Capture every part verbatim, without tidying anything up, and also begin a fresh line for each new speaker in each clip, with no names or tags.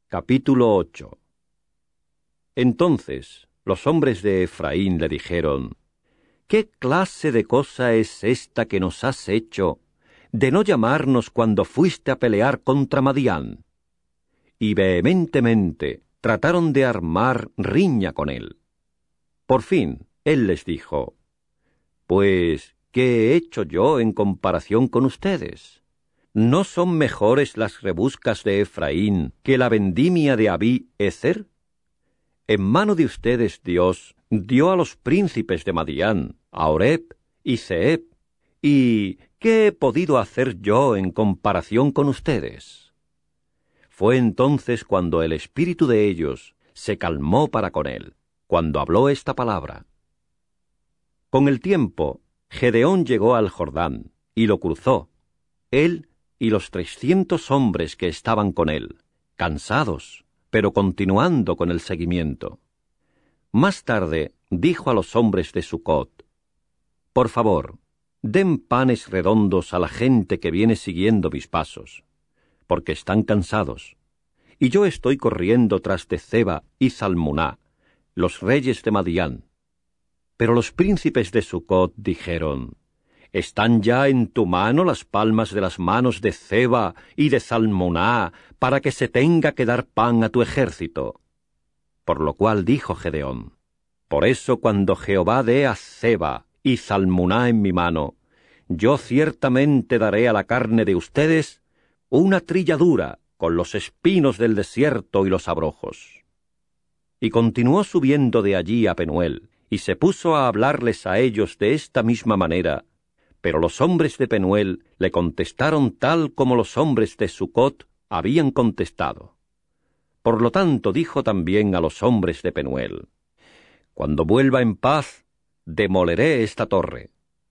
Capítulo ocho. Entonces los hombres de Efraín le dijeron: ¿Qué clase de cosa es esta que nos has hecho, de no llamarnos cuando fuiste a pelear contra Madián? Y vehementemente trataron de armar riña con él. Por fin él les dijo: Pues, ¿qué he hecho yo en comparación con ustedes? ¿No son mejores las rebuscas de Efraín que la vendimia de Abí-Ezer? En mano de ustedes Dios dio a los príncipes de Madián, a Oreb y Zeeb. ¿Y qué he podido hacer yo en comparación con ustedes? Fue entonces cuando el espíritu de ellos se calmó para con él, cuando habló esta palabra. Con el tiempo, Gedeón llegó al Jordán y lo cruzó, él y los trescientos hombres que estaban con él, cansados, pero continuando con el seguimiento. Más tarde dijo a los hombres de Sucot: Por favor, den panes redondos a la gente que viene siguiendo mis pasos, porque están cansados, y yo estoy corriendo tras de Zeba y Zalmuná, los reyes de Madián. Pero los príncipes de Sucot dijeron: ¿Están ya en tu mano las palmas de las manos de Zeba y de Zalmuná para que se tenga que dar pan a tu ejército? Por lo cual dijo Gedeón: Por eso cuando Jehová dé a Zeba y Zalmuná en mi mano, yo ciertamente daré a la carne de ustedes una trilladura con los espinos del desierto y los abrojos. Y continuó subiendo de allí a Penuel, y se puso a hablarles a ellos de esta misma manera. Pero los hombres de Penuel le contestaron tal como los hombres de Sucot habían contestado. Por lo tanto dijo también a los hombres de Penuel: Cuando vuelva en paz, demoleré esta torre.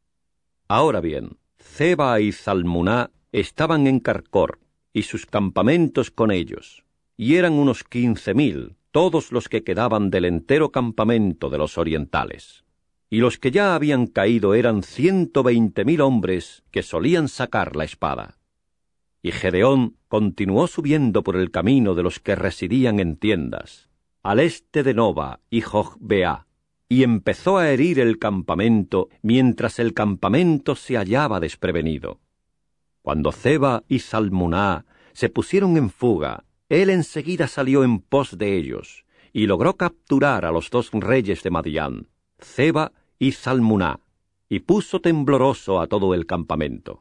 Ahora bien, Zeba y Zalmuná estaban en Carcor, y sus campamentos con ellos, y eran unos quince mil, todos los que quedaban del entero campamento de los orientales. Y los que ya habían caído eran ciento veinte mil hombres que solían sacar la espada. Y Gedeón continuó subiendo por el camino de los que residían en tiendas, al este de Noba y Jogbeá, y empezó a herir el campamento mientras el campamento se hallaba desprevenido. Cuando Zeba y Zalmuná se pusieron en fuga, él enseguida salió en pos de ellos, y logró capturar a los dos reyes de Madián, Zeba y Zalmuná, y puso tembloroso a todo el campamento.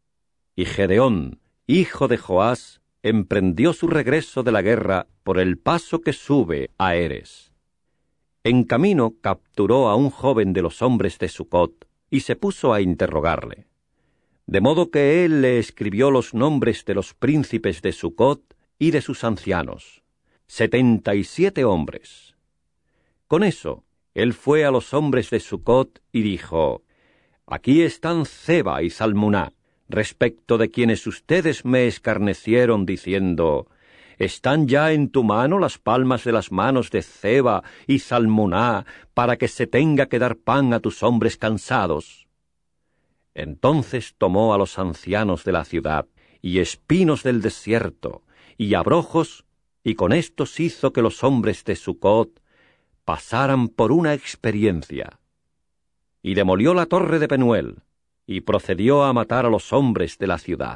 Y Gedeón, hijo de Joás, emprendió su regreso de la guerra por el paso que sube a Heres. En camino capturó a un joven de los hombres de Sucot, y se puso a interrogarle. De modo que él le escribió los nombres de los príncipes de Sucot y de sus ancianos, setenta y siete hombres. Con eso, él fue a los hombres de Sucot y dijo: Aquí están Zeba y Zalmuná, respecto de quienes ustedes me escarnecieron diciendo: ¿Están ya en tu mano las palmas de las manos de Zeba y Zalmuná para que se tenga que dar pan a tus hombres cansados? Entonces tomó a los ancianos de la ciudad, y espinos del desierto, y abrojos, y con estos hizo que los hombres de Sucot pasaran por una experiencia. Y demolió la torre de Penuel, y procedió a matar a los hombres de la ciudad.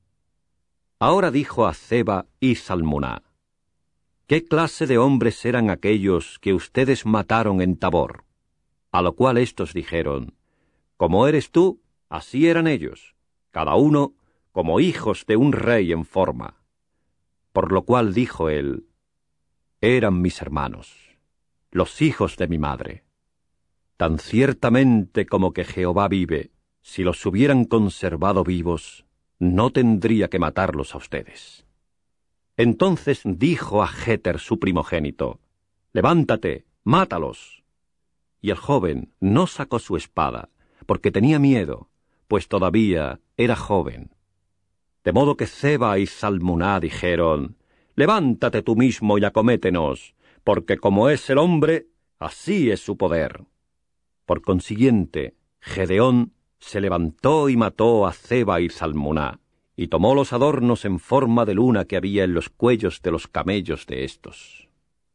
Ahora dijo a Zeba y Zalmuná: ¿Qué clase de hombres eran aquellos que ustedes mataron en Tabor? A lo cual éstos dijeron: Como eres tú, así eran ellos, cada uno como hijos de un rey en forma. Por lo cual dijo él: Eran mis hermanos, los hijos de mi madre. Tan ciertamente como que Jehová vive, si los hubieran conservado vivos, no tendría que matarlos a ustedes. Entonces dijo a Jeter su primogénito: Levántate, mátalos. Y el joven no sacó su espada, porque tenía miedo, pues todavía era joven. De modo que Zeba y Zalmuná dijeron: Levántate tú mismo y acométenos, porque como es el hombre, así es su poder. Por consiguiente, Gedeón se levantó y mató a Zeba y Zalmuná, y tomó los adornos en forma de luna que había en los cuellos de los camellos de éstos.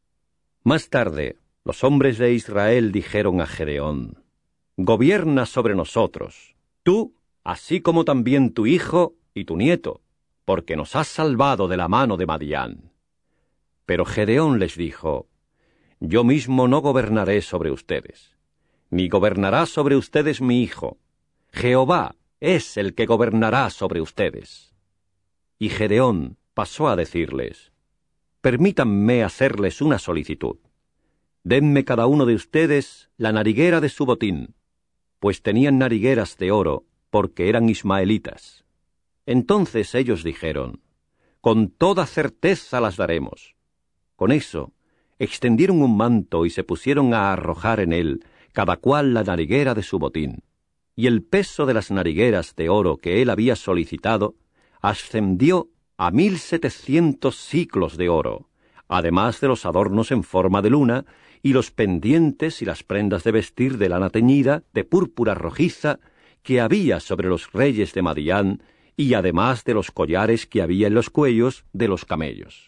Más tarde, los hombres de Israel dijeron a Gedeón: «Gobierna sobre nosotros, tú, así como también tu hijo y tu nieto, porque nos has salvado de la mano de Madián». Pero Gedeón les dijo: «Yo mismo no gobernaré sobre ustedes, ni gobernará sobre ustedes mi hijo. Jehová es el que gobernará sobre ustedes». Y Gedeón pasó a decirles: «Permítanme hacerles una solicitud. Denme cada uno de ustedes la nariguera de su botín», pues tenían narigueras de oro, porque eran ismaelitas. Entonces ellos dijeron: «Con toda certeza las daremos». Con eso, extendieron un manto y se pusieron a arrojar en él cada cual la nariguera de su botín, y el peso de las narigueras de oro que él había solicitado ascendió a mil setecientos siclos de oro, además de los adornos en forma de luna, y los pendientes y las prendas de vestir de lana teñida, de púrpura rojiza, que había sobre los reyes de Madián, y además de los collares que había en los cuellos de los camellos.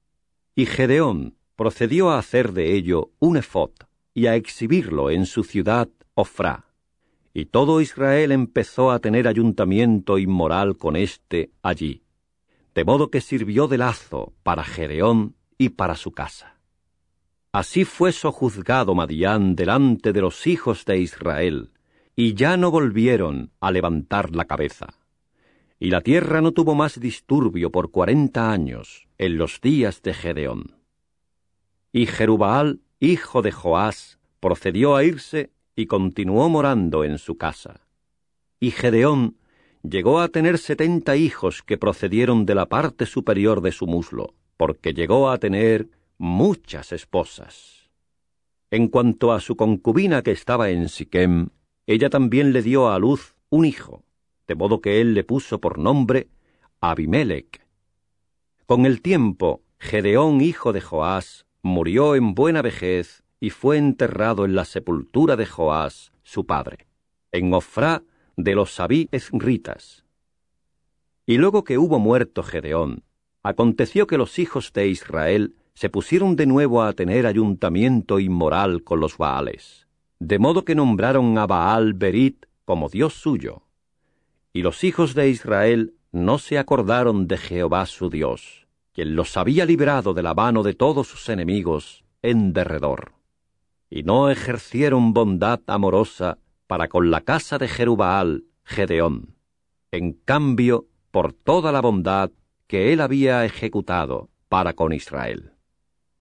Y Gedeón procedió a hacer de ello un efod, y a exhibirlo en su ciudad Ofrá. Y todo Israel empezó a tener ayuntamiento inmoral con éste allí, de modo que sirvió de lazo para Gedeón y para su casa. Así fue sojuzgado Madián delante de los hijos de Israel, y ya no volvieron a levantar la cabeza. Y la tierra no tuvo más disturbio por cuarenta años en los días de Gedeón. Y Jerubaal, hijo de Joás, procedió a irse y continuó morando en su casa. Y Gedeón llegó a tener setenta hijos que procedieron de la parte superior de su muslo, porque llegó a tener muchas esposas. En cuanto a su concubina que estaba en Siquem, ella también le dio a luz un hijo, de modo que él le puso por nombre Abimelech. Con el tiempo, Gedeón, hijo de Joás, murió en buena vejez y fue enterrado en la sepultura de Joás, su padre, en Ofrá de los Abí-ezritas. Y luego que hubo muerto Gedeón, aconteció que los hijos de Israel se pusieron de nuevo a tener ayuntamiento inmoral con los Baales, de modo que nombraron a Baal Berit como dios suyo. Y los hijos de Israel no se acordaron de Jehová su Dios, quien los había librado de la mano de todos sus enemigos en derredor. Y no ejercieron bondad amorosa para con la casa de Jerubaal, Gedeón, en cambio por toda la bondad que él había ejecutado para con Israel.